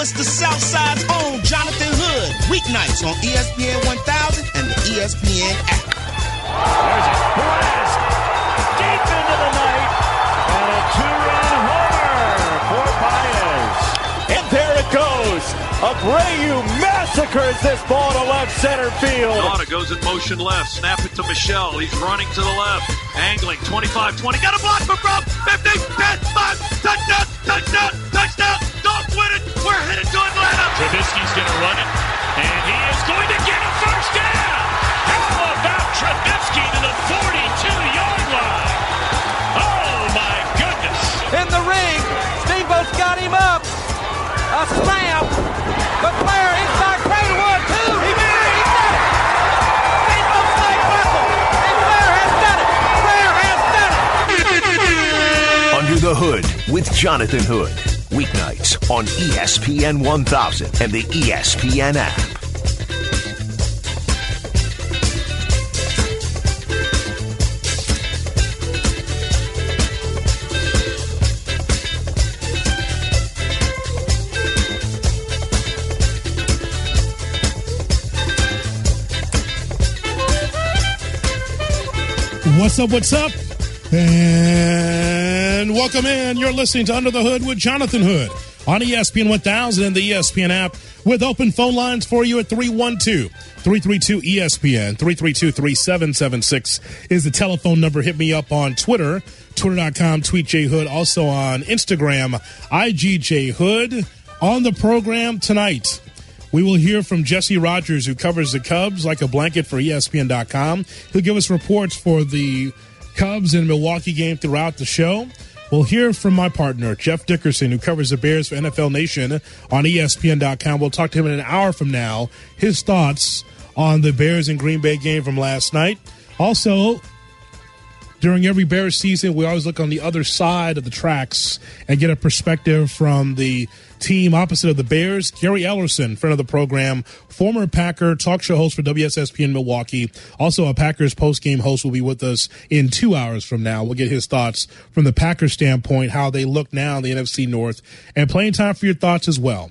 it's the Southside's own Jonathan Hood. Weeknights on ESPN 1000 and the ESPN app. There's a blast deep into the night and a two-run homer for Baez. And there it goes. Abreu massacres this ball to left center field. Nauta goes in motion left. Snap it to Michelle. He's running to the left. Angling 25-20. Got a block from Rob. 50, 10, 5. Touchdown, touchdown, touchdown. Don't win it. We're headed to Atlanta. Trubisky's going to run it. And he is going to get a first down. How about Trubisky to the 42-yard line? Oh, my goodness. In the ring. Steamboat's got him up. A snap. But Flair inside Craterwood, too. He did it. Steamboat snake whistle. And Flair has done it. Under the Hood with Jonathan Hood. Weeknights on ESPN 1000 and the ESPN app. What's up, what's up? And welcome in. You're listening to Under the Hood with Jonathan Hood on ESPN 1000 and the ESPN app with open phone lines for you at 312-332-ESPN. 332-3776 is the telephone number. Hit me up on Twitter, twitter.com, tweetjhood. Also on Instagram, IGJHood. On the program tonight, we will hear from Jesse Rogers, who covers the Cubs like a blanket for ESPN.com. He'll give us reports for the Cubs and Milwaukee game throughout the show. We'll hear from my partner, Jeff Dickerson, who covers the Bears for NFL Nation on ESPN.com. We'll talk to him in an hour from now, his thoughts on the Bears and Green Bay game from last night. Also, during every Bears season, we always look on the other side of the tracks and get a perspective from the team opposite of the Bears. Gary Ellerson, friend of the program, former Packer talk show host for WSSP in Milwaukee, also a Packers post-game host, will be with us in 2 hours from now. We'll get his thoughts from the Packers standpoint, how they look now in the NFC North, and plenty of time for your thoughts as well.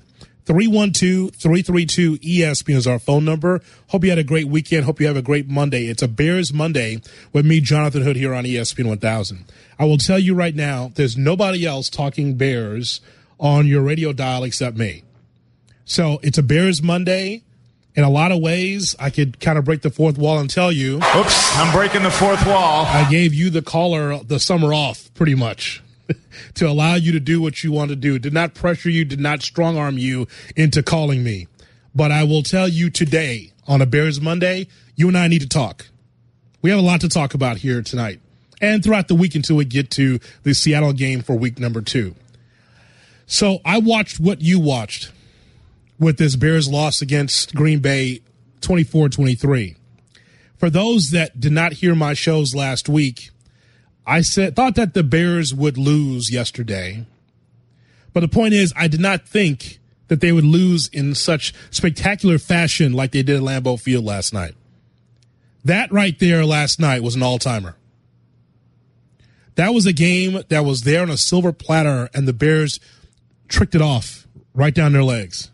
312-332-ESPN is our phone number. Hope you had a great weekend. Hope you have a great Monday. It's a Bears Monday with me, Jonathan Hood, here on ESPN 1000. I will tell you right now, there's nobody else talking Bears on your radio dial except me. So it's a Bears Monday. In a lot of ways, I could kind of break the fourth wall and tell you. Oops, I'm breaking the fourth wall. I gave you, the caller, the summer off, pretty much. To allow you to do what you want to do. Did not pressure you, did not strong arm you into calling me. But I will tell you today, on a Bears Monday, you and I need to talk. We have a lot to talk about here tonight and throughout the week until we get to the Seattle game for week number 2. So I watched what you watched with this Bears loss against Green Bay 24-23. For those that did not hear my shows last week, I thought that the Bears would lose yesterday. But the point is, I did not think that they would lose in such spectacular fashion like they did at Lambeau Field last night. That right there last night was an all-timer. That was a game that was there on a silver platter, and the Bears tricked it off right down their legs.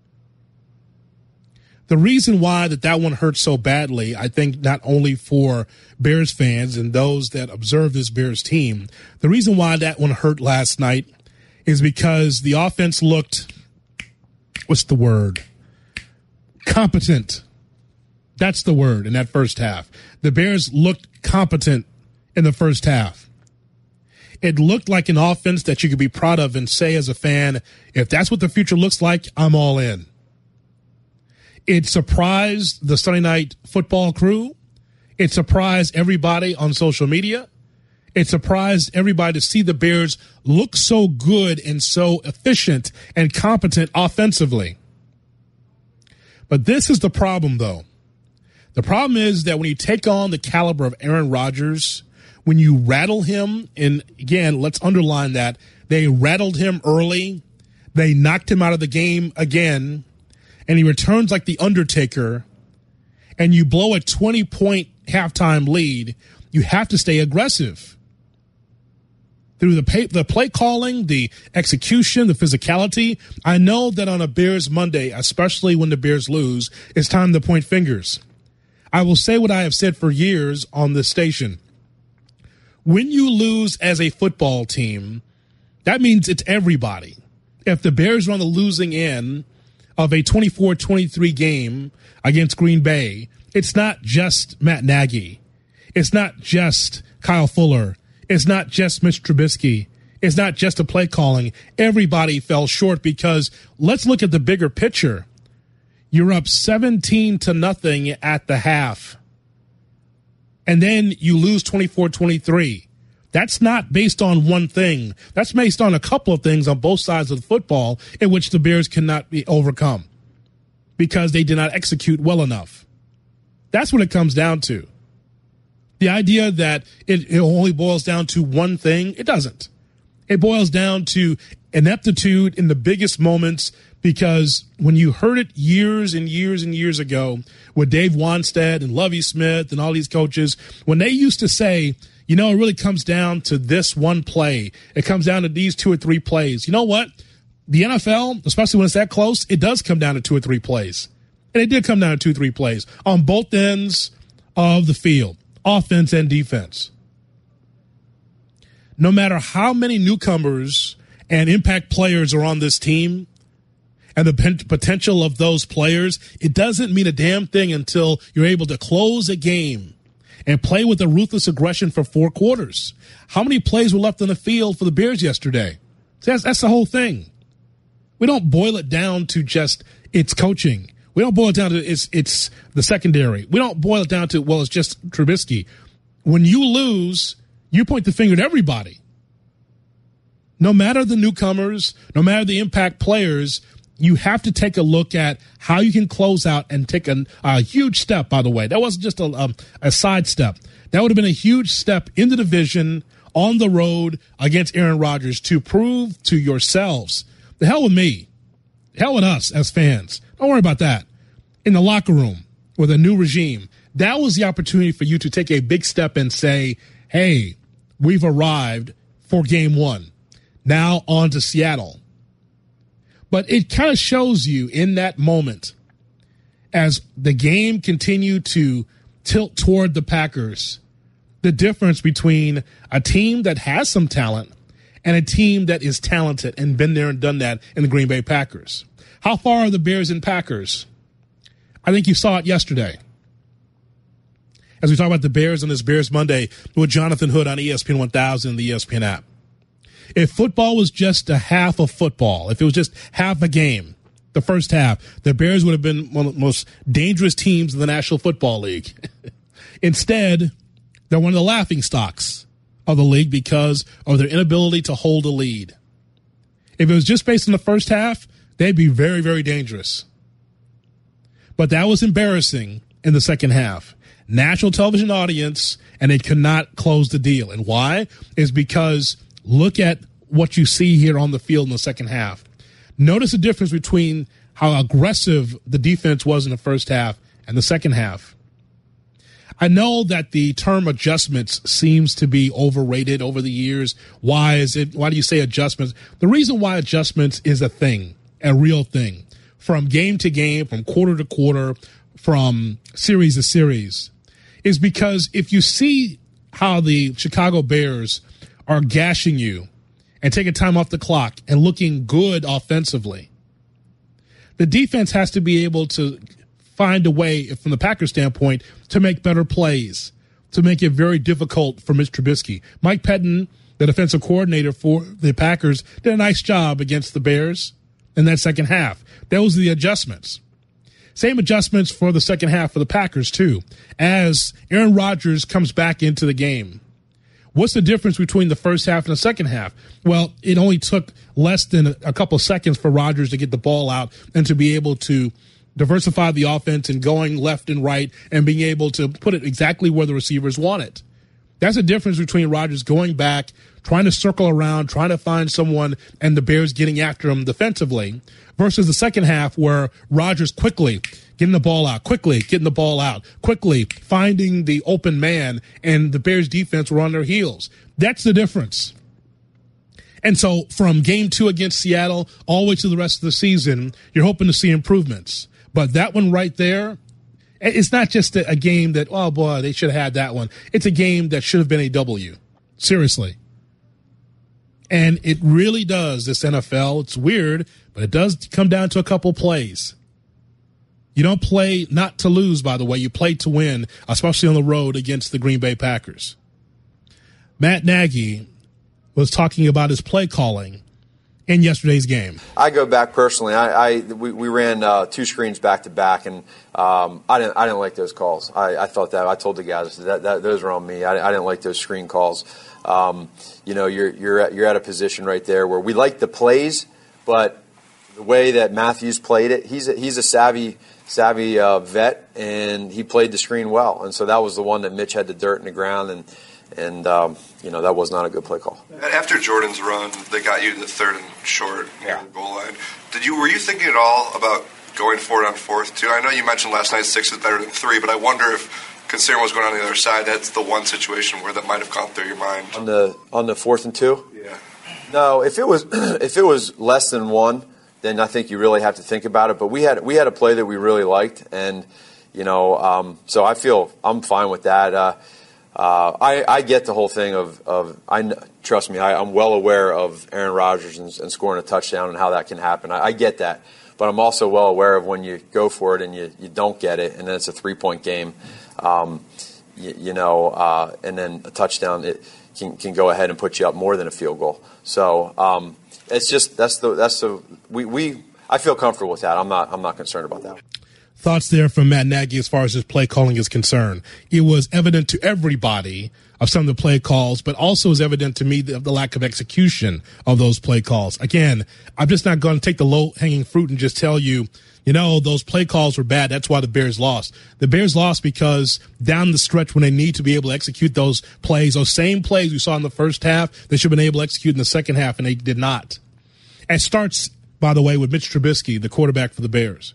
The reason why that one hurt so badly, I think not only for Bears fans and those that observe this Bears team, the reason why that one hurt last night is because the offense looked, what's the word? Competent. That's the word in that first half. The Bears looked competent in the first half. It looked like an offense that you could be proud of and say as a fan, if that's what the future looks like, I'm all in. It surprised the Sunday Night Football crew. It surprised everybody on social media. It surprised everybody to see the Bears look so good and so efficient and competent offensively. But this is the problem, though. The problem is that when you take on the caliber of Aaron Rodgers, when you rattle him, and again, let's underline that, they rattled him early, they knocked him out of the game again, and he returns like the Undertaker, and you blow a 20-point halftime lead, you have to stay aggressive. through the play calling, the execution, the physicality. I know that on a Bears Monday, especially when the Bears lose, it's time to point fingers. I will say what I have said for years on this station. When you lose as a football team, that means it's everybody. If the Bears are on the losing end of a 24-23 game against Green Bay, it's not just Matt Nagy. It's not just Kyle Fuller. It's not just Mitch Trubisky. It's not just the play calling. Everybody fell short because let's look at the bigger picture. You're up 17-0 at the half. And then you lose 24-23. That's not based on one thing. That's based on a couple of things on both sides of the football in which the Bears cannot be overcome because they did not execute well enough. That's what it comes down to. The idea that it only boils down to one thing, it doesn't. It boils down to ineptitude in the biggest moments because when you heard it years and years and years ago with Dave Wanstead and Lovie Smith and all these coaches, when they used to say, you know, it really comes down to this one play. It comes down to these 2 or 3 plays. You know what? The NFL, especially when it's that close, it does come down to 2 or 3 plays. And it did come down to 2 or 3 plays on both ends of the field, offense and defense. No matter how many newcomers and impact players are on this team and the potential of those players, it doesn't mean a damn thing until you're able to close a game and play with a ruthless aggression for 4 quarters. How many plays were left on the field for the Bears yesterday? That's the whole thing. We don't boil it down to just it's coaching. We don't boil it down to it's the secondary. We don't boil it down to, well, it's just Trubisky. When you lose, you point the finger at everybody. No matter the newcomers, no matter the impact players, you have to take a look at how you can close out and take a huge step, by the way. That wasn't just a side step. That would have been a huge step in the division, on the road against Aaron Rodgers to prove to yourselves, the hell with me, hell with us as fans. Don't worry about that. In the locker room with a new regime, that was the opportunity for you to take a big step and say, hey, we've arrived for game 1. Now on to Seattle. But it kind of shows you in that moment as the game continued to tilt toward the Packers, the difference between a team that has some talent and a team that is talented and been there and done that in the Green Bay Packers. How far are the Bears and Packers? I think you saw it yesterday. As we talk about the Bears on this Bears Monday with Jonathan Hood on ESPN 1000 and the ESPN app. If football was just a half of football, if it was just half a game, the first half, the Bears would have been one of the most dangerous teams in the National Football League. Instead, they're one of the laughing stocks of the league because of their inability to hold a lead. If it was just based on the first half, they'd be very, very dangerous. But that was embarrassing in the second half. National television audience, and they could not close the deal. And why? Is because look at what you see here on the field in the second half. Notice the difference between how aggressive the defense was in the first half and the second half. I know that the term adjustments seems to be overrated over the years. Why do you say adjustments? The reason why adjustments is a thing, a real thing, from game to game, from quarter to quarter, from series to series, is because if you see how the Chicago Bears are gashing you and taking time off the clock and looking good offensively, the defense has to be able to find a way, from the Packers standpoint, to make better plays, to make it very difficult for Mitch Trubisky. Mike Pettin, the defensive coordinator for the Packers, did a nice job against the Bears in that second half. Those are the adjustments. Same adjustments for the second half for the Packers, too, as Aaron Rodgers comes back into the game. What's the difference between the first half and the second half? Well, it only took less than a couple seconds for Rodgers to get the ball out and to be able to diversify the offense and going left and right and being able to put it exactly where the receivers want it. That's the difference between Rodgers going back, trying to circle around, trying to find someone, and the Bears getting after him defensively, versus the second half where Rodgers quickly getting the ball out, quickly finding the open man, and the Bears defense were on their heels. That's the difference. And so from game 2 against Seattle all the way to the rest of the season, you're hoping to see improvements. But that one right there, it's not just a game that, oh, boy, they should have had that one. It's a game that should have been a W. Seriously. And it really does, this NFL. It's weird, but it does come down to a couple plays. You don't play not to lose, by the way. You play to win, especially on the road against the Green Bay Packers. Matt Nagy was talking about his play calling in yesterday's game. I go back personally. We ran 2 screens back to back, and I didn't like those calls. I thought that I told the guys that those were on me. I didn't like those screen calls. You're at a position right there where we like the plays, but the way that Matthews played it, he's a savvy vet, and he played the screen well. And so that was the one that Mitch had the dirt in the ground, and that was not a good play call. After Jordan's run, they got you to the 3rd and short near the goal line. Were you thinking at all about going forward on 4th too? I know you mentioned last night 6 is better than 3, but I wonder if, considering what's going on the other side, that's the one situation where that might have gone through your mind. On the 4th and 2? Yeah. No, if it was less than 1, then I think you really have to think about it. But we had a play that we really liked, and so I'm fine with that. I get the whole thing trust me, I'm well aware of Aaron Rodgers and scoring a touchdown and how that can happen. I get that. But I'm also well aware of when you go for it and you don't get it, and then it's a 3-point game, and then a touchdown it can go ahead and put you up more than a field goal. So it's just I feel comfortable with that. I'm not concerned about that. Thoughts there from Matt Nagy as far as his play calling is concerned. It was evident to everybody of some of the play calls, but also was evident to me of the lack of execution of those play calls. Again, I'm just not going to take the low-hanging fruit and just tell you, those play calls were bad. That's why the Bears lost. The Bears lost because down the stretch when they need to be able to execute those plays, those same plays we saw in the first half, they should have been able to execute in the second half, and they did not. It starts, by the way, with Mitch Trubisky, the quarterback for the Bears.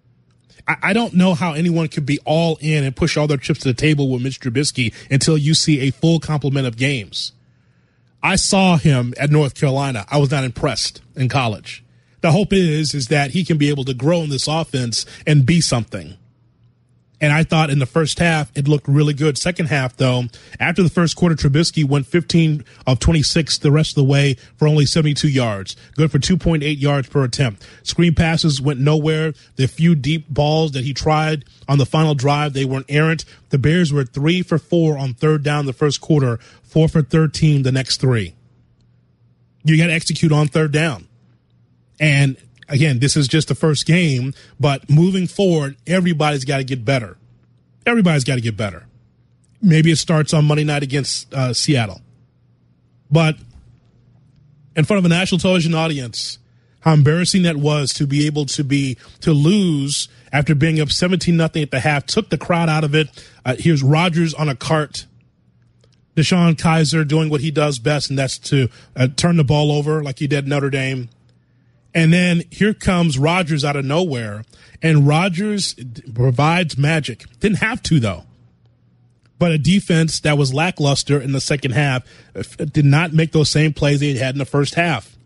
I don't know how anyone could be all in and push all their chips to the table with Mitch Trubisky until you see a full complement of games. I saw him at North Carolina. I was not impressed in college. The hope is that he can be able to grow in this offense and be something. And I thought in the first half, it looked really good. Second half, though, after the first quarter, Trubisky went 15 of 26 the rest of the way for only 72 yards. Good for 2.8 yards per attempt. Screen passes went nowhere. The few deep balls that he tried on the final drive, they weren't errant. The Bears were 3 for 4 on 3rd down the first quarter, 4 for 13 the next 3. You got to execute on 3rd down. And again, this is just the first game, but moving forward, everybody's got to get better. Everybody's got to get better. Maybe it starts on Monday night against Seattle. But in front of a national television audience, how embarrassing that was to be able to lose after being up 17-0 at the half, took the crowd out of it. Here's Rodgers on a cart. DeShone Kizer doing what he does best, and that's to turn the ball over like he did at Notre Dame. And then here comes Rodgers out of nowhere, and Rodgers provides magic. Didn't have to, though. But a defense that was lackluster in the second half did not make those same plays they had in the first half.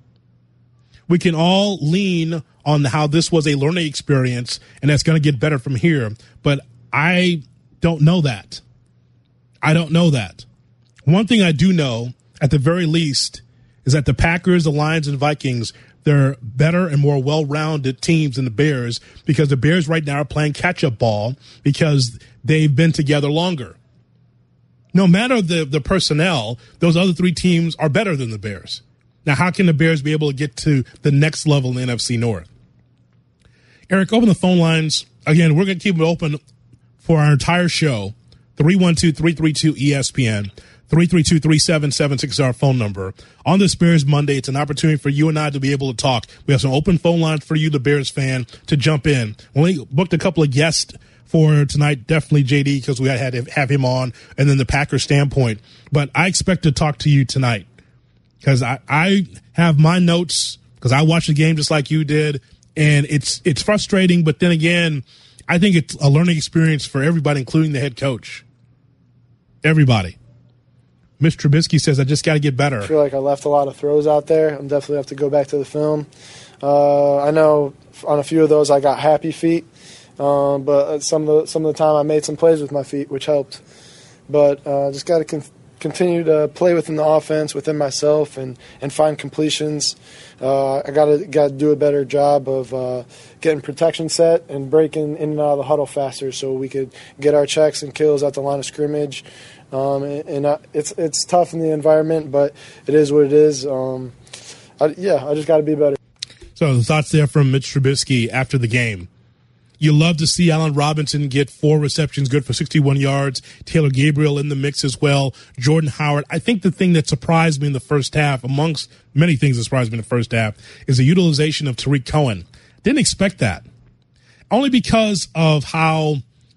We can all lean on how this was a learning experience, and that's going to get better from here. But I don't know that. I don't know that. One thing I do know, at the very least, is that the Packers, the Lions, and Vikings, they're better and more well-rounded teams than the Bears, because the Bears right now are playing catch-up ball because they've been together longer. No matter the personnel, those other 3 teams are better than the Bears. Now, how can the Bears be able to get to the next level in the NFC North? Eric, open the phone lines. Again, we're going to keep it open for our entire show. 312-332-ESPN. 332-3776 is our phone number. On this Bears Monday, it's an opportunity for you and I to be able to talk. We have some open phone lines for you, the Bears fan, to jump in. We booked a couple of guests for tonight, definitely JD, because we had to have him on, and then the Packers standpoint. But I expect to talk to you tonight because I have my notes because I watched the game just like you did, and it's frustrating. But then again, I think it's a learning experience for everybody, including the head coach. Everybody. Mitch Trubisky says, I just got to get better. I feel like I left a lot of throws out there. I'm definitely have to go back to the film. I know on a few of those I got happy feet, but some of the time I made some plays with my feet, which helped. But just got to continue to play within the offense, within myself, and find completions. I got to do a better job of getting protection set and breaking in and out of the huddle faster, so we could get our checks and kills at the line of scrimmage. It's tough in the environment, but it is what it is. I just got to be better. So the thoughts there from Mitch Trubisky after the game. You love to see Allen Robinson get 4 receptions, good for 61 yards. Taylor Gabriel in the mix as well. Jordan Howard. I think the thing that surprised me in the first half, amongst many things that surprised me in the first half, is the utilization of Tariq Cohen. Didn't expect that. Only because of how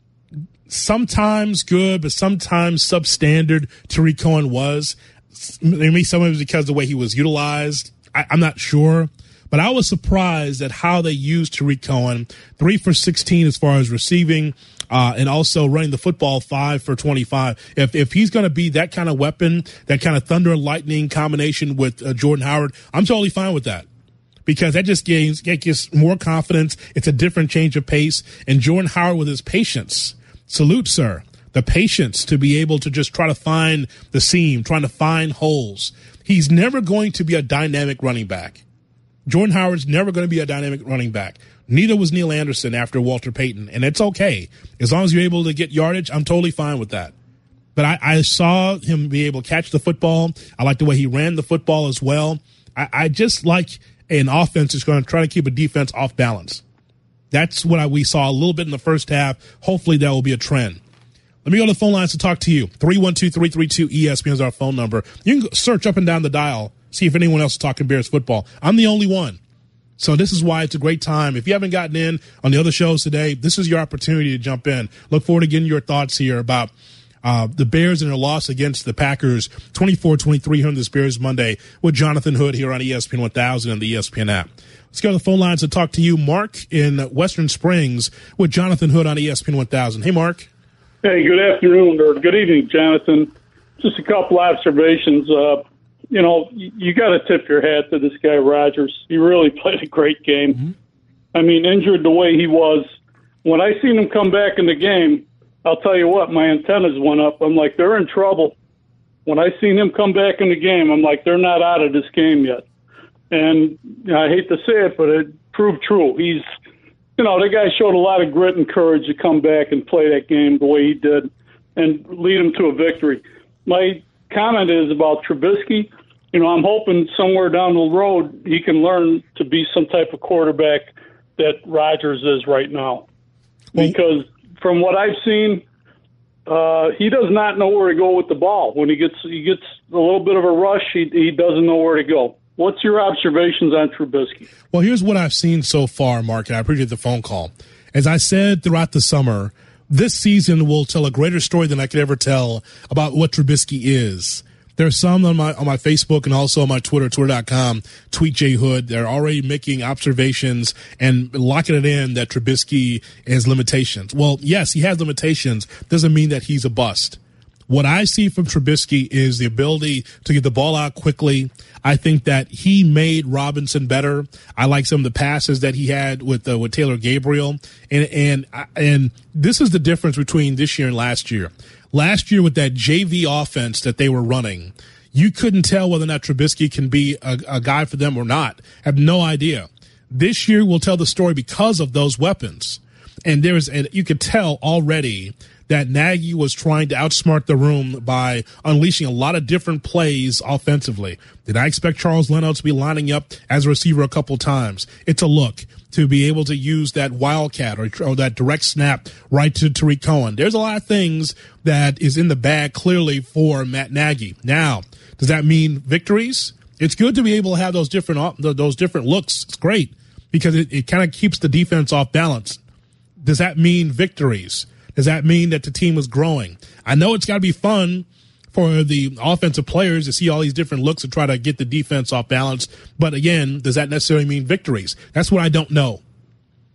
sometimes good, but sometimes substandard Tariq Cohen was. Maybe some of it was because of the way he was utilized. I'm not sure. But I was surprised at how they used Tariq Cohen, 3 for 16 as far as receiving, and also running the football 5 for 25. If he's going to be that kind of weapon, that kind of thunder and lightning combination with Jordan Howard, I'm totally fine with that. Because that just gives more confidence. It's a different change of pace. And Jordan Howard with his patience. Salute, sir. The patience to be able to just try to find the seam, trying to find holes. He's never going to be a dynamic running back. Jordan Howard's never going to be a dynamic running back. Neither was Neil Anderson after Walter Payton. And it's okay. As long as you're able to get yardage, I'm totally fine with that. But I saw him be able to catch the football. I like the way he ran the football as well. I just like an offense that's going to try to keep a defense off balance. That's what we saw a little bit in the first half. Hopefully that will be a trend. Let me go to the phone lines to talk to you. 312-332-ESPN is our phone number. You can search up and down the dial, see if anyone else is talking Bears football. I'm the only one. So this is why it's a great time. If you haven't gotten in on the other shows today, this is your opportunity to jump in. Look forward to getting your thoughts here about the Bears and their loss against the Packers, 24-23 here on this Bears Monday with Jonathan Hood here on ESPN 1000 and the ESPN app. Let's go to the phone lines to talk to you, Mark, in Western Springs with Jonathan Hood on ESPN 1000. Hey, Mark. Hey, good afternoon or good evening, Jonathan. Just a couple observations. You got to tip your hat to this guy, Rodgers. He really played a great game. Mm-hmm. I mean, injured the way he was. When I seen him come back in the game, I'll tell you what, my antennas went up. I'm like, they're in trouble. When I seen him come back in the game, I'm like, they're not out of this game yet. And I hate to say it, but it proved true. The guy showed a lot of grit and courage to come back and play that game the way he did and lead him to a victory. My comment is about Trubisky. I'm hoping somewhere down the road he can learn to be some type of quarterback that Rodgers is right now. Because from what I've seen, he does not know where to go with the ball. When he gets a little bit of a rush, he doesn't know where to go. What's your observations on Trubisky? Well, here's what I've seen so far, Mark, and I appreciate the phone call. As I said throughout the summer, this season will tell a greater story than I could ever tell about what Trubisky is. There are some on my Facebook and also on my Twitter, twitter.com, tweetjhood. They're already making observations and locking it in that Trubisky has limitations. Well, yes, he has limitations. Doesn't mean that he's a bust. What I see from Trubisky is the ability to get the ball out quickly. I think that he made Robinson better. I like some of the passes that he had with Taylor Gabriel. And this is the difference between this year and last year. Last year with that JV offense that they were running, you couldn't tell whether or not Trubisky can be a guy for them or not. I have no idea. This year will tell the story because of those weapons. And you could tell already that Nagy was trying to outsmart the room by unleashing a lot of different plays offensively. Did I expect Charles Leno to be lining up as a receiver a couple times? It's a look to be able to use that wildcat or that direct snap right to Tariq Cohen. There's a lot of things that is in the bag clearly for Matt Nagy. Now, does that mean victories? It's good to be able to have those different looks. It's great because it kind of keeps the defense off balance. Does that mean victories? Does that mean that the team is growing? I know it's got to be fun for the offensive players to see all these different looks and try to get the defense off balance. But again, does that necessarily mean victories? That's what I don't know.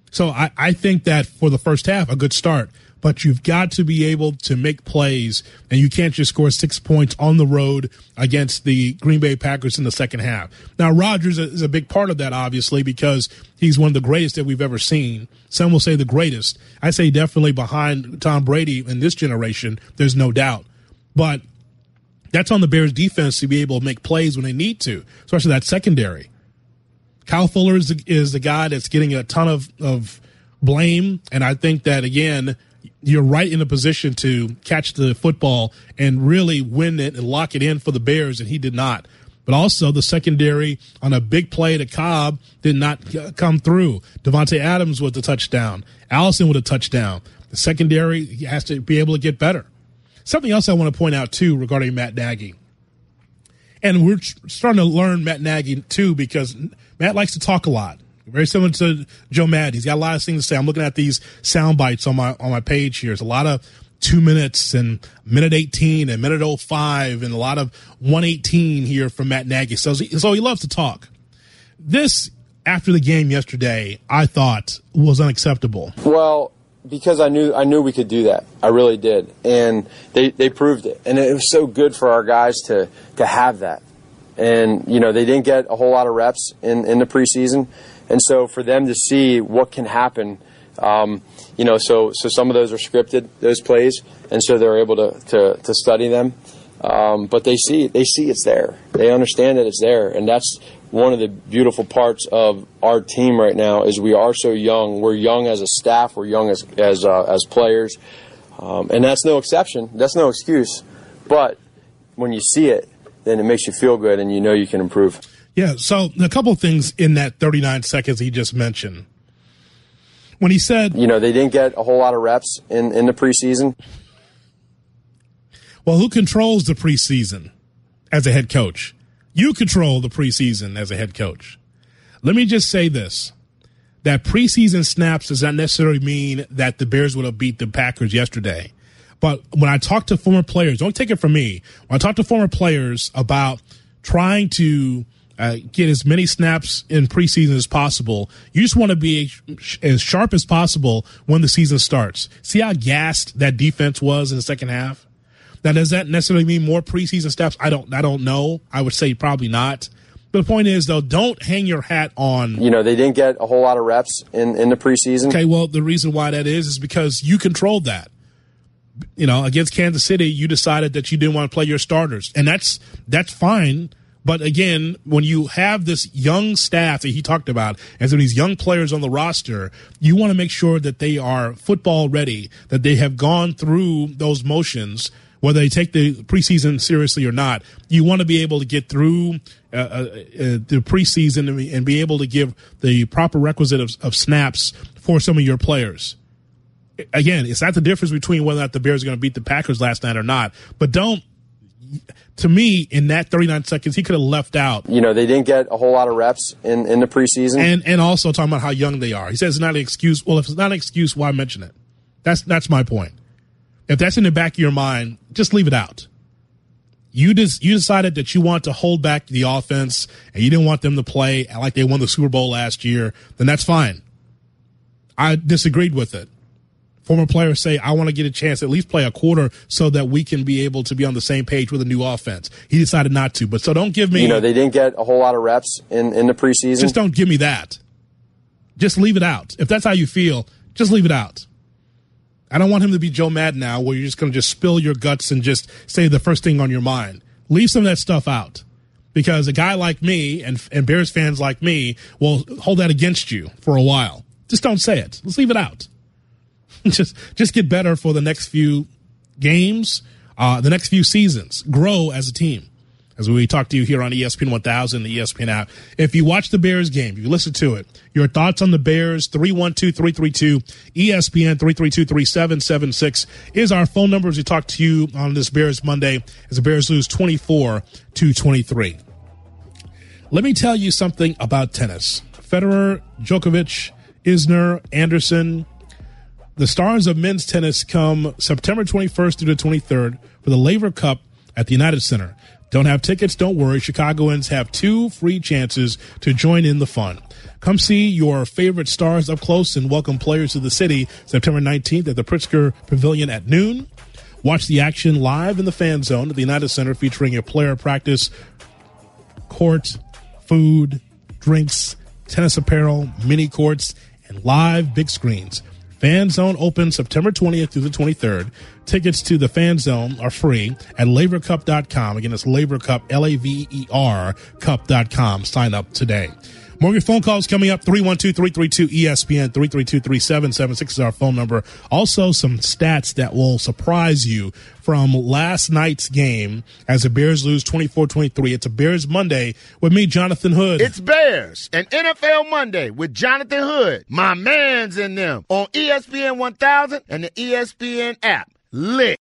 So I think that for the first half, a good start. But you've got to be able to make plays, and you can't just score 6 points on the road against the Green Bay Packers in the second half. Now, Rodgers is a big part of that, obviously, because he's one of the greatest that we've ever seen. Some will say the greatest. I say definitely behind Tom Brady in this generation. There's no doubt. But that's on the Bears defense to be able to make plays when they need to, especially that secondary. Kyle Fuller is the guy that's getting a ton of blame, and I think that, again, you're right in a position to catch the football and really win it and lock it in for the Bears, and he did not. But also the secondary on a big play to Cobb did not come through. Devontae Adams with the touchdown. Allison with a touchdown. The secondary has to be able to get better. Something else I want to point out, too, regarding Matt Nagy. And we're starting to learn Matt Nagy, too, because Matt likes to talk a lot. Very similar to Joe Madden. He's got a lot of things to say. I'm looking at these sound bites on my page here. There's a lot of 2 minutes and minute 18 and minute 05 and a lot of 118 here from Matt Nagy. So he loves to talk. This, after the game yesterday, I thought was unacceptable. Well, because I knew we could do that. I really did. And they proved it. And it was so good for our guys to have that. And, they didn't get a whole lot of reps in the preseason. And so for them to see what can happen, so some of those are scripted, those plays, and so they're able to study them. But they see it's there. They understand that it's there, and that's one of the beautiful parts of our team right now is we are so young. We're young as a staff. We're young as players, and that's no exception. That's no excuse. But when you see it, then it makes you feel good, and you can improve. Yeah, so a couple of things in that 39 seconds he just mentioned. When he said... they didn't get a whole lot of reps in the preseason. Well, who controls the preseason as a head coach? You control the preseason as a head coach. Let me just say this. That preseason snaps does not necessarily mean that the Bears would have beat the Packers yesterday. But when I talk to former players, don't take it from me. When I talk to former players about trying to... get as many snaps in preseason as possible. You just want to be as sharp as possible when the season starts. See how gassed that defense was in the second half? Now, does that necessarily mean more preseason snaps? I don't know. I would say probably not. But the point is, though, don't hang your hat on. They didn't get a whole lot of reps in the preseason. Okay, well, the reason why that is because you controlled that. Against Kansas City, you decided that you didn't want to play your starters. And that's fine. But again, when you have this young staff that he talked about, and so these young players on the roster, you want to make sure that they are football ready, that they have gone through those motions, whether they take the preseason seriously or not. You want to be able to get through the preseason and be able to give the proper requisite of snaps for some of your players. Again, it's not the difference between whether or not the Bears are going to beat the Packers last night or not. But to me, in that 39 seconds, he could have left out. They didn't get a whole lot of reps in the preseason. And also talking about how young they are. He says it's not an excuse. Well, if it's not an excuse, why mention it? That's my point. If that's in the back of your mind, just leave it out. You decided that you want to hold back the offense and you didn't want them to play like they won the Super Bowl last year, then that's fine. I disagreed with it. Former players say, I want to get a chance to at least play a quarter so that we can be able to be on the same page with a new offense. He decided not to. But so don't give me... they didn't get a whole lot of reps in the preseason. Just don't give me that. Just leave it out. If that's how you feel, just leave it out. I don't want him to be Joe Madden now where you're just going to just spill your guts and just say the first thing on your mind. Leave some of that stuff out. Because a guy like me and Bears fans like me will hold that against you for a while. Just don't say it. Let's leave it out. Just get better for the next few games, the next few seasons. Grow as a team. As we talk to you here on ESPN 1000, the ESPN app. If you watch the Bears game, if you listen to it, your thoughts on the Bears, 312-332-ESPN, 332-3776 is our phone number as we talk to you on this Bears Monday as the Bears lose 24-23. Let me tell you something about tennis. Federer, Djokovic, Isner, Anderson. The stars of men's tennis come September 21st through the 23rd for the Laver Cup at the United Center. Don't have tickets? Don't worry. Chicagoans have 2 free chances to join in the fun. Come see your favorite stars up close and welcome players to the city September 19th at the Pritzker Pavilion at noon. Watch the action live in the Fan Zone at the United Center featuring a player practice court, food, drinks, tennis apparel, mini courts, and live big screens. Fan Zone opens September 20th through the 23rd. Tickets to the Fan Zone are free at lavercup.com. Again, it's LaverCup, L-A-V-E-R, cup.com. Sign up today. More of your phone calls coming up. 312-332-ESPN, 332-3776 is our phone number. Also, some stats that will surprise you from last night's game as the Bears lose 24-23. It's a Bears Monday with me, Jonathan Hood. It's Bears, an NFL Monday with Jonathan Hood. My man's in them on ESPN 1000 and the ESPN app. Lit.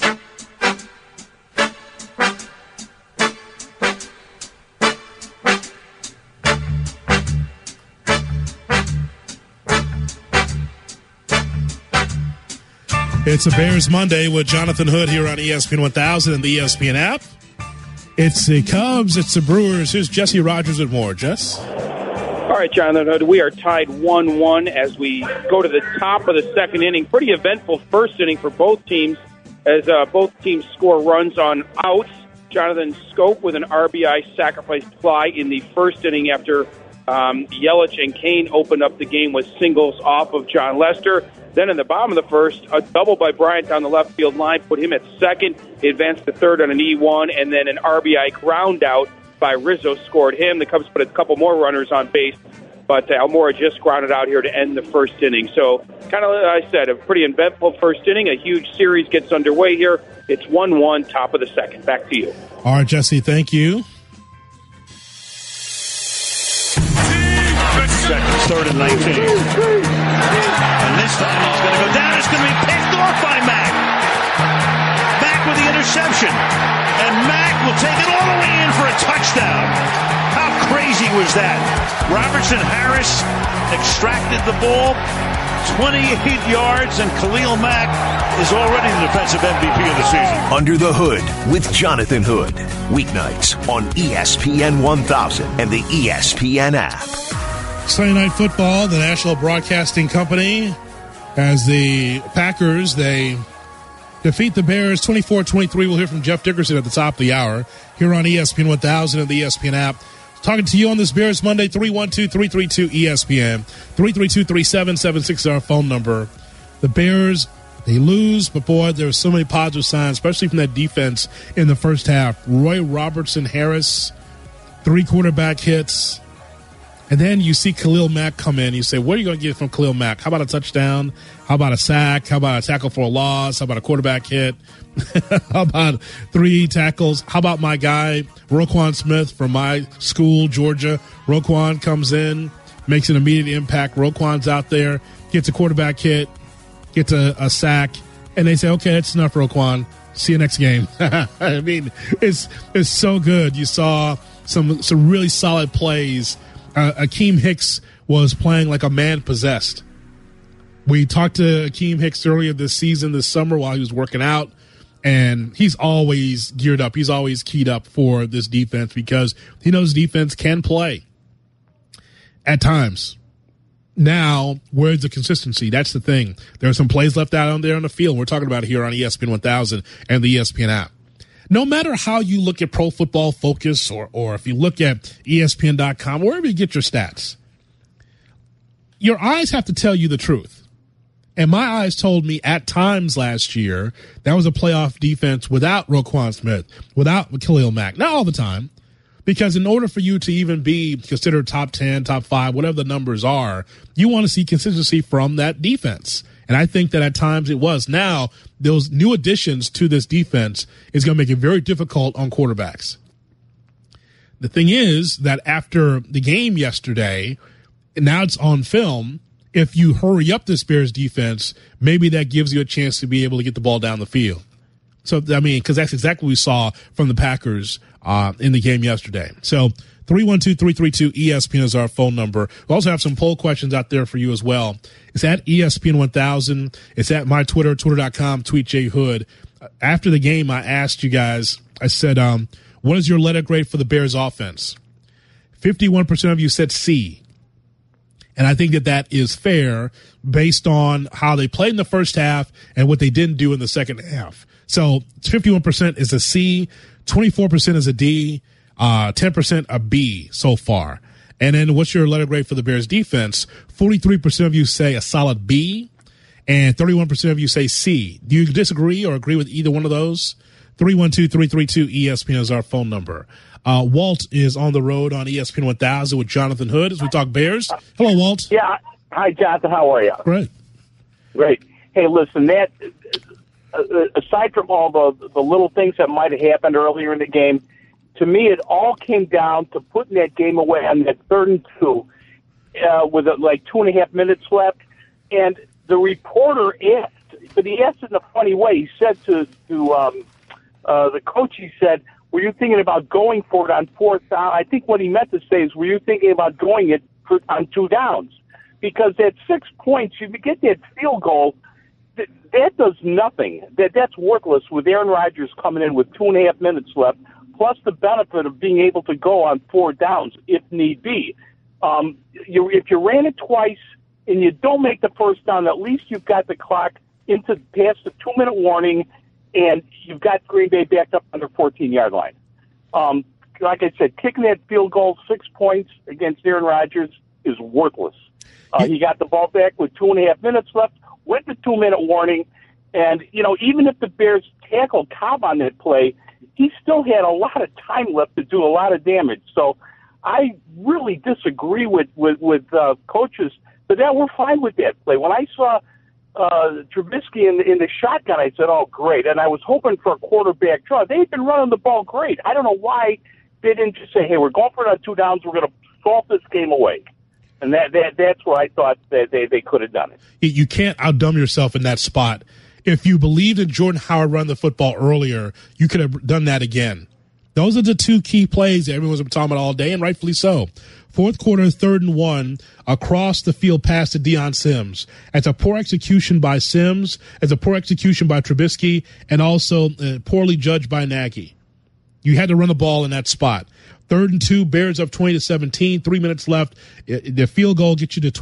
It's a Bears Monday with Jonathan Hood here on ESPN 1000 and the ESPN app. It's the Cubs, it's the Brewers. Here's Jesse Rogers with more. Jess? All right, Jonathan Hood, we are tied 1-1 as we go to the top of the second inning. Pretty eventful first inning for both teams as both teams score runs on outs. Jonathan Scope with an RBI sacrifice fly in the first inning after Yelich and Kane opened up the game with singles off of John Lester. Then in the bottom of the first, a double by Bryant down the left field line put him at second. He advanced to third on an E1, and then an RBI ground out by Rizzo scored him. The Cubs put a couple more runners on base, but Almora just grounded out here to end the first inning. So, kind of like I said, a pretty eventful first inning. A huge series gets underway here. It's 1-1, top of the second. Back to you. All right, Jesse, thank you. Seconds, third and 19. And this time he's going to go down. It's going to be picked off by Mack. Mack with the interception. And Mack will take it all the way in for a touchdown. How crazy was that? Robertson Harris extracted the ball 28 yards, and Khalil Mack is already the defensive MVP of the season. Under the Hood with Jonathan Hood. Weeknights on ESPN 1000 and the ESPN app. Sunday Night Football, the National Broadcasting Company, as the Packers, they defeat the Bears 24-23. We'll hear from Jeff Dickerson at the top of the hour here on ESPN 1000 and the ESPN app. Talking to you on this Bears Monday, 312-332-ESPN, 332-3776 is our phone number. The Bears, they lose, but boy, there were so many positive signs, especially from that defense in the first half. Roy Robertson Harris, 3 quarterback hits. And then you see Khalil Mack come in. You say, what are you going to get from Khalil Mack? How about a touchdown? How about a sack? How about a tackle for a loss? How about a quarterback hit? How about 3 tackles? How about my guy, Roquan Smith from my school, Georgia? Roquan comes in, makes an immediate impact. Roquan's out there, gets a quarterback hit, gets a sack, and they say, okay, that's enough, Roquan. See you next game. I mean, it's so good. You saw some really solid plays. Akeem Hicks was playing like a man possessed. We talked to Akeem Hicks earlier this summer while he was working out, and he's always geared up. He's always keyed up for this defense because he knows defense can play at times. Now, where's the consistency? That's the thing. There are some plays left out on there on the field. We're talking about it here on ESPN 1000 and the ESPN app. No matter how you look at Pro Football Focus or if you look at ESPN.com, wherever you get your stats, your eyes have to tell you the truth. And my eyes told me at times last year that was a playoff defense without Roquan Smith, without Khalil Mack. Not all the time, because in order for you to even be considered top 10, top 5, whatever the numbers are, you want to see consistency from that defense. And I think that at times it was. Now, those new additions to this defense is going to make it very difficult on quarterbacks. The thing is that after the game yesterday, now it's on film, if you hurry up this Bears defense, maybe that gives you a chance to be able to get the ball down the field. So, I mean, because that's exactly what we saw from the Packers in the game yesterday. So, 312-332-ESPN is our phone number. We also have some poll questions out there for you as well. It's at ESPN 1000. It's at my Twitter, twitter.com, tweet J Hood. After the game, I asked you guys, I said, what is your letter grade for the Bears offense? 51% of you said C. And I think that is fair based on how they played in the first half and what they didn't do in the second half. So 51% is a C, 24% is a D, 10% a B so far. And then what's your letter grade for the Bears defense? 43% of you say a solid B, and 31% of you say C. Do you disagree or agree with either one of those? 312-332-ESPN is our phone number. Walt is on the road on ESPN 1000 with Jonathan Hood as we talk Bears. Hello, Walt. Yeah. Hi, Jonathan. How are you? Great. Great. Hey, listen, that aside from all the little things that might have happened earlier in the game, to me it all came down to putting that game away on that 3rd and 2 with like 2.5 minutes left. And the reporter asked, but he asked it in a funny way. He said to the coach, he said, were you thinking about going for it on 4th down? I think what he meant to say is, were you thinking about going it on 2 downs? Because at 6 points, you get that field goal, that does nothing. That's worthless with Aaron Rodgers coming in with 2.5 minutes left, plus the benefit of being able to go on 4 downs if need be. If you ran it twice and you don't make the first down, at least you've got the clock past the 2-minute warning, and you've got Green Bay backed up on their 14-yard line. Like I said, kicking that field goal 6 points against Aaron Rodgers is worthless. He got the ball back with 2.5 minutes left, with the 2-minute warning, and, even if the Bears tackled Cobb on that play, he still had a lot of time left to do a lot of damage. So I really disagree with coaches that we're fine with that play. When I saw Trubisky in the shotgun, I said, oh, great. And I was hoping for a quarterback draw. They've been running the ball great. I don't know why they didn't just say, hey, we're going for it on 2 downs. We're going to salt this game away. And that's where I thought that they could have done it. You can't outdumb yourself in that spot. If you believed in Jordan Howard running the football earlier, you could have done that again. Those are the 2 key plays that everyone's been talking about all day, and rightfully so. 4th quarter, 3rd and 1, across the field pass to Deion Sims. It's a poor execution by Sims. It's a poor execution by Trubisky, and also poorly judged by Nagy. You had to run the ball in that spot. 3rd and 2, Bears up 20-17, 3 minutes left. The field goal gets you to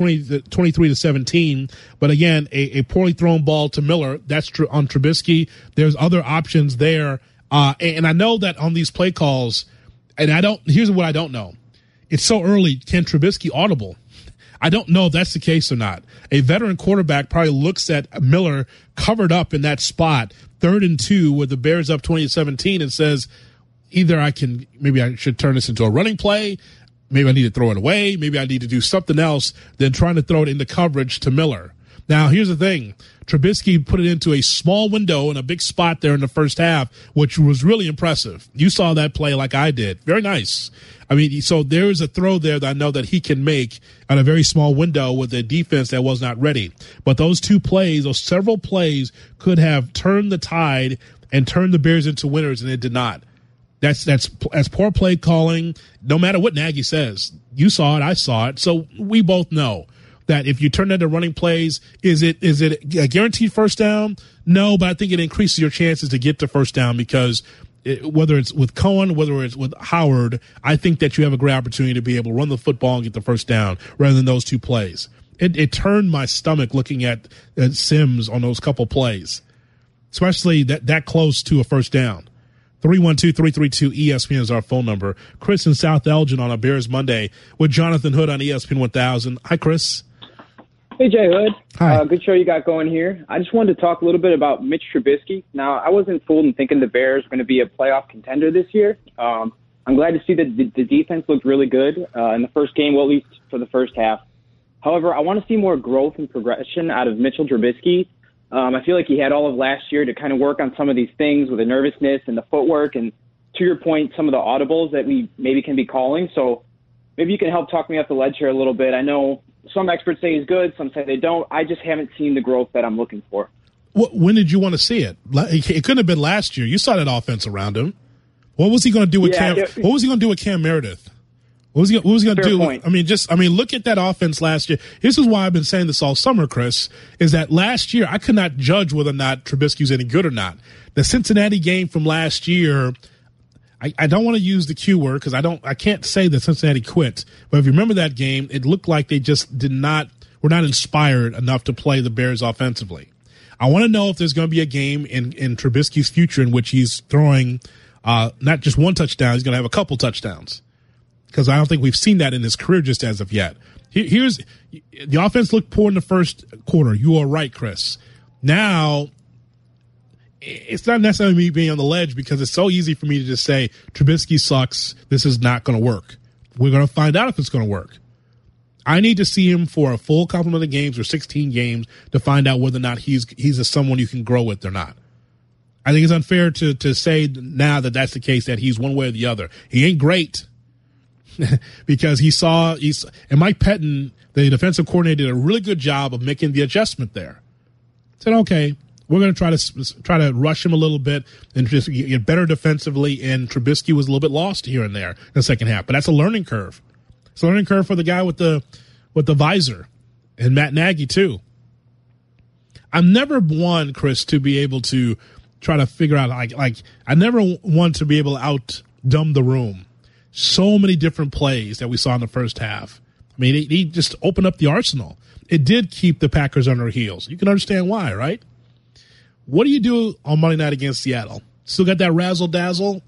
23-17. But again, a poorly thrown ball to Miller. That's on Trubisky. There's other options there. And I know that on these play calls, and here's what I don't know. It's so early. Can Trubisky audible? I don't know if that's the case or not. A veteran quarterback probably looks at Miller covered up in that spot, 3rd and 2, with the Bears up 20-17, and says, either maybe I should turn this into a running play, maybe I need to throw it away, maybe I need to do something else than trying to throw it into coverage to Miller. Now, here's the thing. Trubisky put it into a small window in a big spot there in the first half, which was really impressive. You saw that play like I did. Very nice. I mean, so there is a throw there that I know that he can make on a very small window with a defense that was not ready. But those 2 plays, those several plays, could have turned the tide and turned the Bears into winners, and it did not. That's poor play calling, no matter what Nagy says. You saw it, I saw it, so we both know that if you turn that into running plays, is it a guaranteed first down? No, but I think it increases your chances to get to first down because whether it's with Cohen, whether it's with Howard, I think that you have a great opportunity to be able to run the football and get the first down rather than those 2 plays. It turned my stomach looking at Sims on those couple plays, especially that close to a first down. 312-332-ESPN is our phone number. Chris in South Elgin on a Bears Monday with Jonathan Hood on ESPN 1000. Hi, Chris. Hey, Jay Hood. Hi. Good show you got going here. I just wanted to talk a little bit about Mitch Trubisky. Now, I wasn't fooled in thinking the Bears were going to be a playoff contender this year. I'm glad to see that the defense looked really good in the first game, well, at least for the first half. However, I want to see more growth and progression out of Mitchell Trubisky. I feel like he had all of last year to kind of work on some of these things with the nervousness and the footwork and, to your point, some of the audibles that we maybe can be calling. So maybe you can help talk me off the ledge here a little bit. I know some experts say he's good, some say they don't. I just haven't seen the growth that I'm looking for. When did you want to see it? It couldn't have been last year. You saw that offense around him. What was he going to do with Cam? What was he going to do with Cam Meredith? What was he going to do? Point. Look at that offense last year. This is why I've been saying this all summer, Chris, is that last year I could not judge whether or not Trubisky's any good or not. The Cincinnati game from last year, I don't want to use the Q word because I can't say that Cincinnati quit. But if you remember that game, it looked like they just were not inspired enough to play the Bears offensively. I want to know if there's going to be a game in Trubisky's future in which he's throwing not just one touchdown, he's going to have a couple touchdowns. Because I don't think we've seen that in his career just as of yet. Here's the offense looked poor in the first quarter. You are right, Chris. Now, it's not necessarily me being on the ledge because it's so easy for me to just say, Trubisky sucks, this is not going to work. We're going to find out if it's going to work. I need to see him for a full complement of games or 16 games to find out whether or not he's someone you can grow with or not. I think it's unfair to say now that that's the case, that he's one way or the other. He ain't great because and Mike Pettin, the defensive coordinator, did a really good job of making the adjustment there. Said, okay, we're going to try to rush him a little bit and just get better defensively. And Trubisky was a little bit lost here and there in the second half, but that's a learning curve. It's a learning curve for the guy with the visor, and Matt Nagy too. I'm never one, Chris, to be able to try to figure out like I never want to be able to out-dumb the room. So many different plays that we saw in the first half. I mean, he just opened up the arsenal. It did keep the Packers on their heels. You can understand why, right? What do you do on Monday night against Seattle? Still got that razzle-dazzle?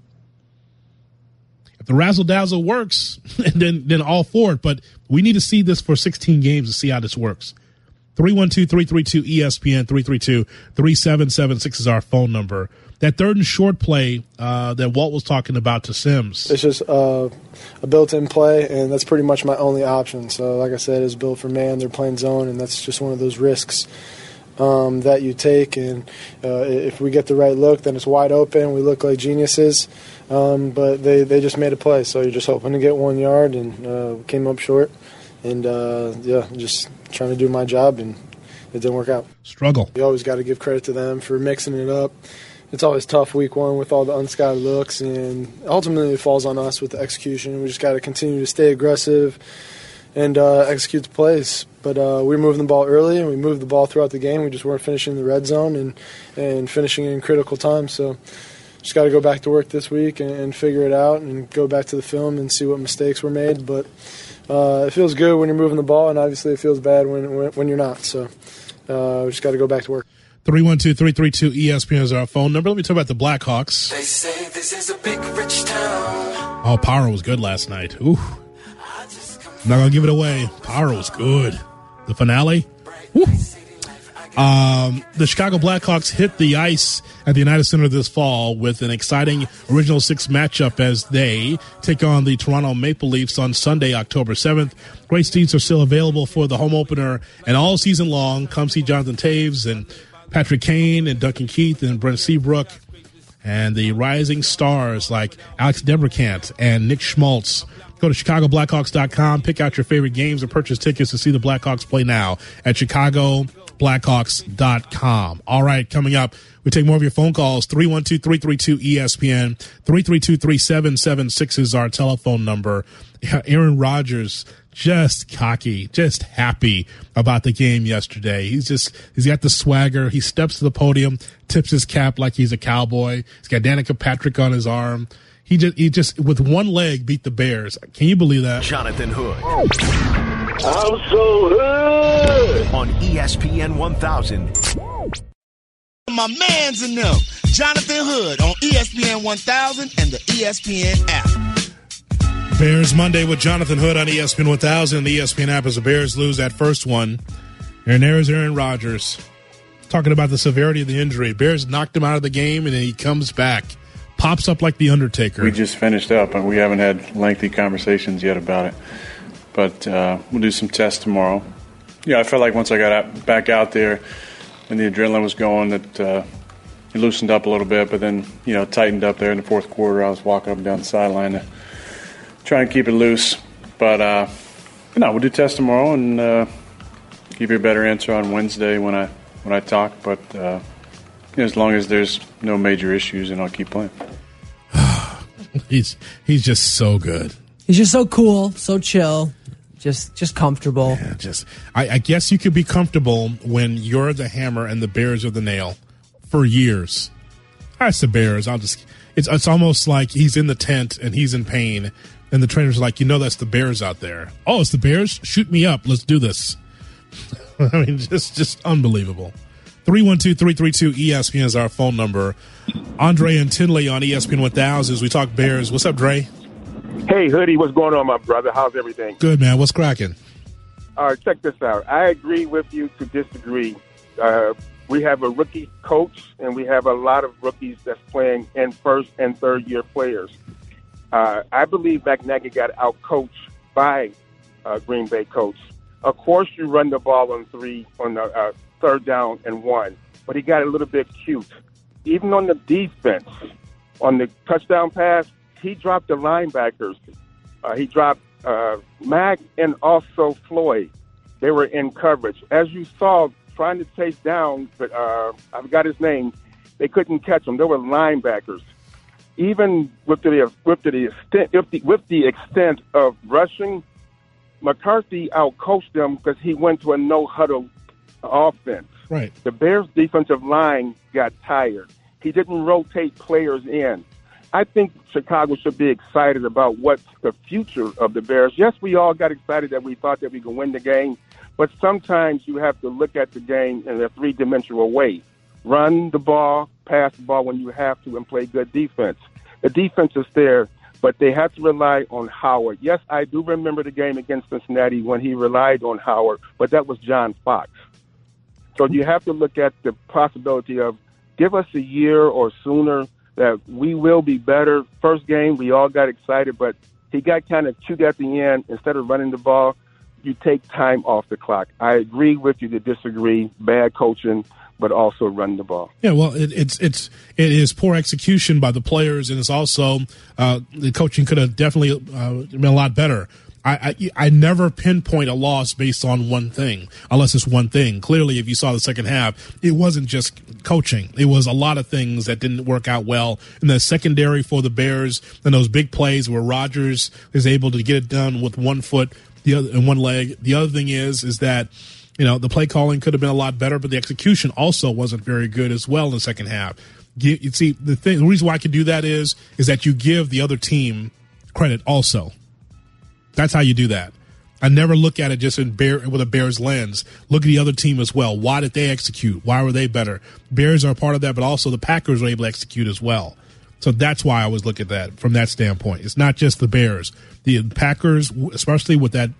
If the razzle-dazzle works, then all for it. But we need to see this for 16 games to see how this works. 312-332-ESPN, 332-3776 is our phone number. That third and short play that Walt was talking about to Sims. It's just a built-in play, and that's pretty much my only option. So, like I said, it's built for man. They're playing zone, and that's just one of those risks that you take. And if we get the right look, then it's wide open. We look like geniuses. But they just made a play, so you're just hoping to get 1 yard, and came up short. And, just trying to do my job, and it didn't work out. Struggle. You always got to give credit to them for mixing it up. It's always tough week one with all the unscouted looks, and ultimately it falls on us with the execution. We just got to continue to stay aggressive and execute the plays. But we moved the ball early, and we moved the ball throughout the game. We just weren't finishing the red zone and finishing in critical time. So just got to go back to work this week and figure it out and go back to the film and see what mistakes were made. But it feels good when you're moving the ball, and obviously it feels bad when you're not. So we just got to go back to work. 312-332-ESPN is our phone number. Let me talk about the Blackhawks. They say this is a big rich town. Oh, Power was good last night. Ooh. I'm not going to give it away. Power was good. The finale. Woo. The Chicago Blackhawks hit the ice at the United Center this fall with an exciting Original Six matchup as they take on the Toronto Maple Leafs on Sunday, October 7th. Great seats are still available for the home opener, and all season long, come see Jonathan Taves and Patrick Kane and Duncan Keith and Brent Seabrook and the rising stars like Alex DeBricant and Nick Schmaltz. Go to ChicagoBlackhawks.com, pick out your favorite games, and purchase tickets to see the Blackhawks play now at ChicagoBlackhawks.com. All right, coming up, we take more of your phone calls. 312-332-ESPN. 332-3776 is our telephone number. Aaron Rodgers, just cocky, just happy about the game yesterday. He's got the swagger. He steps to the podium, tips his cap like he's a cowboy. He's got Danica Patrick on his arm. He just with one leg beat the Bears. Can you believe that? Jonathan Hood. I'm so hood. On ESPN 1000. My mans in them. Jonathan Hood on ESPN 1000 and the ESPN app. Bears Monday with Jonathan Hood on ESPN 1000 and the ESPN app as the Bears lose that first one. And there's Aaron Rodgers talking about the severity of the injury. Bears knocked him out of the game, and then he comes back. Pops up like the Undertaker. We just finished up, and we haven't had lengthy conversations yet about it. But we'll do some tests tomorrow. Yeah, I felt like once I got back out there and the adrenaline was going that it loosened up a little bit, but then, tightened up there in the fourth quarter. I was walking up and down the sideline trying to keep it loose. But, we'll do tests tomorrow and give you a better answer on Wednesday when I talk. But as long as there's no major issues, and I'll keep playing. He's just so good. He's just so cool, so chill, just comfortable. Yeah, I guess you could be comfortable when you're the hammer and the Bears are the nail for years. That's the Bears. it's almost like he's in the tent and he's in pain, and the trainer's like, that's the Bears out there. Oh, it's the Bears? Shoot me up. Let's do this. I mean, just unbelievable. 312-332-ESPN is our phone number. Andre and Tinley on ESPN 1000 as we talk Bears. What's up, Dre? Hey, Hoodie, what's going on, my brother? How's everything? Good, man. What's cracking? All right, check this out. I agree with you to disagree. We have a rookie coach, and we have a lot of rookies that's playing in first and third year players. I believe Matt Nagy got out-coached by Green Bay coach. Of course, you run the ball on the third down and 1, but he got a little bit cute. Even on the defense, on the touchdown pass, he dropped the linebackers. He dropped Mack and also Floyd. They were in coverage. As you saw, trying to chase down, but I forgot his name, they couldn't catch him. They were linebackers. Even with the extent of rushing, McCarthy outcoached them because he went to a no-huddle offense. Right. The Bears' defensive line got tired. He didn't rotate players in. I think Chicago should be excited about what's the future of the Bears. Yes, we all got excited that we thought that we could win the game, but sometimes you have to look at the game in a three-dimensional way. Run the ball, pass the ball when you have to, and play good defense. The defense is there, but they have to rely on Howard. Yes, I do remember the game against Cincinnati when he relied on Howard, but that was John Fox. So you have to look at the possibility of give us a year or sooner that we will be better. First game, we all got excited, but he got kind of cute at the end. Instead of running the ball, you take time off the clock. I agree with you to disagree. Bad coaching, but also run the ball. Yeah, well, it is poor execution by the players, and it's also the coaching could have definitely been a lot better. I never pinpoint a loss based on one thing, unless it's one thing. Clearly, if you saw the second half, it wasn't just coaching. It was a lot of things that didn't work out well in the secondary for the Bears, and those big plays where Rodgers is able to get it done with one foot, the other, and one leg. The other thing is that the play calling could have been a lot better, but the execution also wasn't very good as well in the second half. You see, the reason why I can do that is that you give the other team credit also. That's how you do that. I never look at it just with a Bears lens. Look at the other team as well. Why did they execute? Why were they better? Bears are a part of that, but also the Packers were able to execute as well. So that's why I always look at that from that standpoint. It's not just the Bears. The Packers, especially with that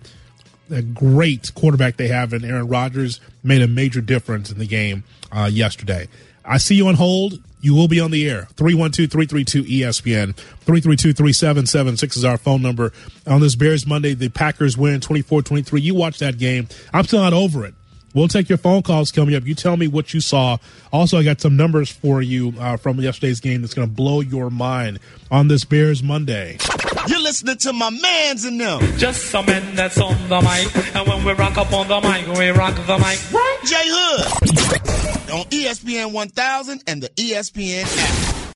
great quarterback they have in Aaron Rodgers, made a major difference in the game yesterday. I see you on hold. You will be on the air. 312-332-ESPN. 332-3776 is our phone number. On this Bears Monday, the Packers win 24-23. You watch that game. I'm still not over it. We'll take your phone calls coming up. You tell me what you saw. Also, I got some numbers for you from yesterday's game that's going to blow your mind on this Bears Monday. You're listening to my mans and them. Just some men that's on the mic. And when we rock up on the mic, we rock the mic. Jay Hood on ESPN 1000 and the ESPN app.